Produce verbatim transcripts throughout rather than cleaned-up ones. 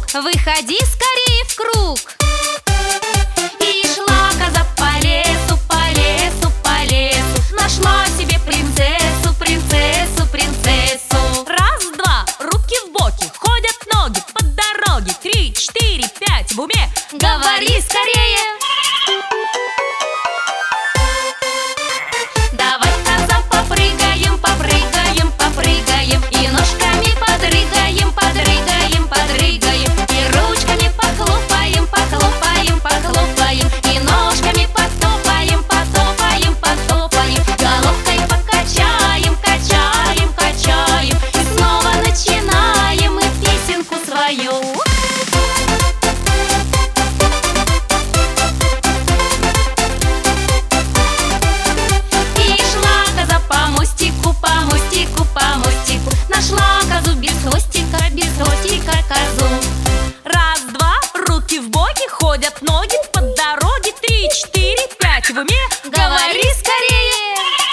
выходи скорее в круг. И шла коза по лесу, по лесу, по лесу, нашла себе принцессу, принцессу, принцессу. Раз, два, руки в боки, ходят ноги по дороге. Три, четыре, пять, в уме говори скорее. Давай, коза, попрыгаем, попрыгаем, попрыгаем, и ножками подрыгаем, подрыгаем, подрыгаем, и ручками похлопаем, похлопаем, похлопаем, и ножками потопаем, потопаем, потопаем, головкой покачаем, качаем, качаем, и снова начинаем мы песенку свою. Нашла козу без хвостика, без хвостика козу. Раз, два, руки в боки, ходят ноги по дороге. Три, четыре, пять, в уме говори скорее.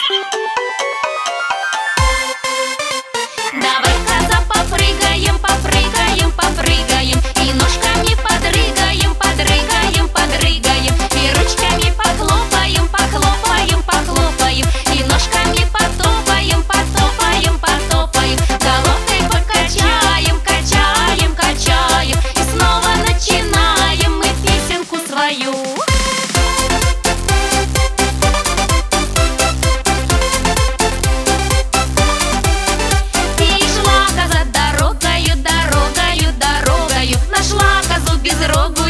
Давай, коза, попрыгаем, попрыгаем, попрыгаем, и ножками подрыгаем, подрыгаем, подрыгаем, и ручками похлопаем, похлопаем, похлопаем, и ножками потопаем, потопаем, потопаем, головкой покачаем, качаем, качаем, и снова начинаем мы песенку свою. И шла коза дорогою, дорогою, дорогою, нашла козу безрогую.